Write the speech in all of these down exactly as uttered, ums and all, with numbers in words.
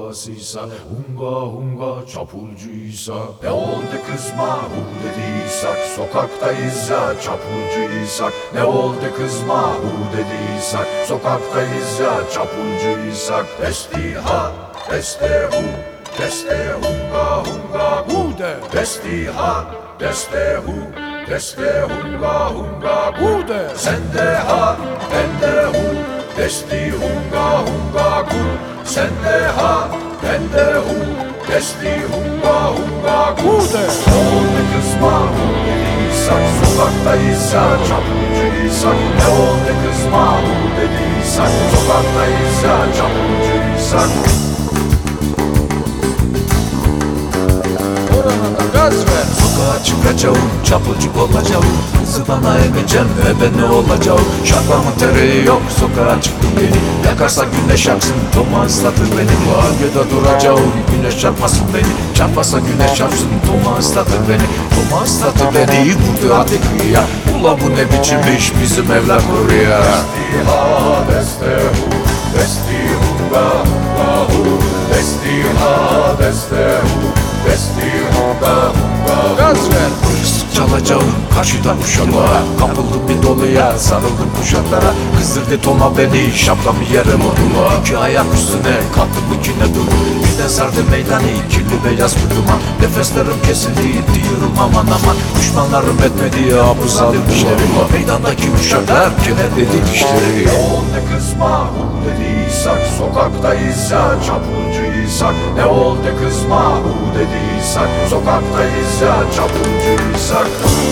babasıysa, hunga hunga çapulcuysa. Ne oldu kızma hu dediysek, sokaktayız ya çapulcuysak. Ne oldu kızma hu dediysek, sokaktayız ya çapulcuysak. Desti ha, deste hu, deste hunga hunga hu de. Desti ha, deste hu, deste hunga hunga hu de. Sende ha, bende hu, desti hunga hunga hu. Sende ha, bende hu, desti hunga hunga hu de. Ne oldu kızma hu dediysek, sokaktayız ya çapulcuysak. Ne oldu kızma hu dediysek, sokaktayız ya çapulcuysak. Gaz ver. Sokağa çıkacağım, çapulcu olacağım. Kızı bana emeceğim ve ben ne olacağım? Şarkımın tereyi yok, sokağa çıktım beni. Yakarsa güneş yaksın, toma ıslatır beni. Bölgede duracağım, güneş çarpmasın beni. Çarpmasa güneş çarpsın, toma ıslatır beni. Toma ıslatır beni, vurdu hadi kıyıya. Ula bu ne biçim iş, bizim evler kuruyor. Desti ha, deste hu, desti hunga hunga hu. Desti ha, deste hu, desti hunga hunga. Gaz ver. Hırsız çalacağım karşıdan uşaklara. Kapıldım bir doluya, sarıldım kuşaklara. Kızdırdı toma beni, şapkamı yere vurdu. İki ayak üstüne kalktım ikine durdum. Birden sardı meydanı, kirli beyaz bir duman. Nefeslerim kesildi, diyorum aman aman. Düşmanlarım etmedi ya bu zalim işleri. Meydandaki uşaklar kenetledi dişleri. Ne oldu kızma hu dediysek, sokaktayız ya çapulcuysak. Ne oldu kızma hu dediysek, sokaktayız ya çapulcuysak.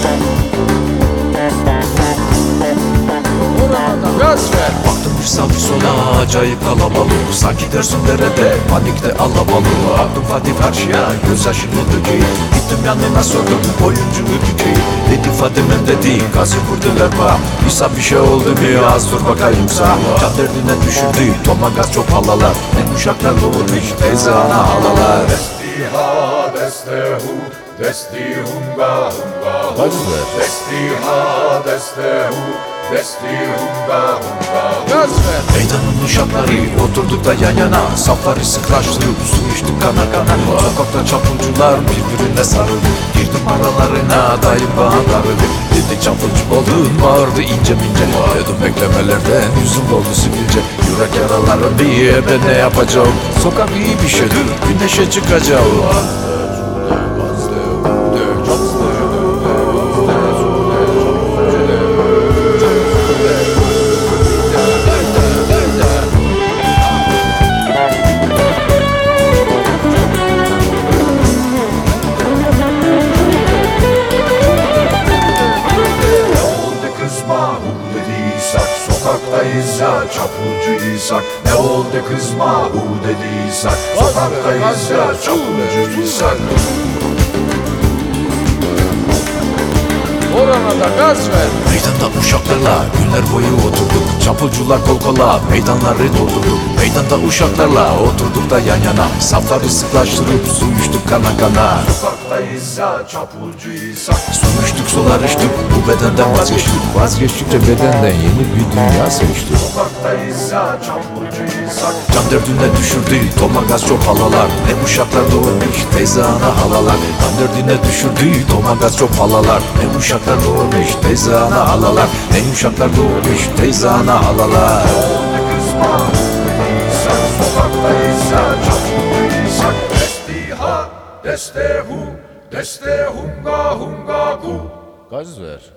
Gaz ver. Baktım bir sağ bir sola, acayip kalabalık. Sanki dersin derede, panikte alabalık. Baktım Fatih karşıya, göz yaşını dökeyim. Gittim yanına sordum, oyuncu ülkeyi. Dedi Fatih'im dedi, gazı vurdular bana. İsa bir şey oldu mu, az dur bakayım sağ. Can derdine düşürdü, toma gaz çok halalar. Ne uşaklar doğurmuş, teyze ana halalar. Desti ha, deste hu, desti hunga hunga hu. Desti ha, deste hu, desti hunga hunga hu. Gaz ver. Meydanın uşakları oturduk da yan yana. Safları sıklaştırıp su içtik kana kana. Sokakta çapulcular birbirine sarıldı. Girdim aralarına, dayım bana darıldı. Dedi çapulcu oldun, bağırdı ince mince. Dedim beklemelerden yüzüm doldu sivilce. Yürek yaralarım diye ben ne yapacağım? Sokak iyi bir şeydir, güneşe çıkacağım. Sokaktayız ya çapulcuysak. Ne oldu kızma hu dediysek, sokaktayız ya çapulcuysak. Orana da gaz ver. Meydanda uşaklarla günler boyu oturduk. Çapulcular kol kola meydanları doldurduk. Meydanda uşaklarla oturduk da yan yana. Safları sıklaştırıp su içtik kana kana. Sokaktayız ya çapulcuysak. Su içtik sular içtik, bu bedenden vazgeçtik. Vazgeçtikçe bedenden yeni bir dünya seçtik. Sokaktayız ya çapulcuysak. Can derdine düşürdü, toma gaz çok halalar. Ne uşaklar doğurmuş, teyze ana halalar. Can derdine düşürdü, toma gaz çok halalar. Ne uşaklar doğurmuş, teyze ana halalar. Ne uşaklar doğurmuş, teyze ana halalar. Ne oldu kızma hu dediysek, sokaktayız ya çapulcuysak. Desti ha, deste hu, deste hunga hunga hu. Gaz ver.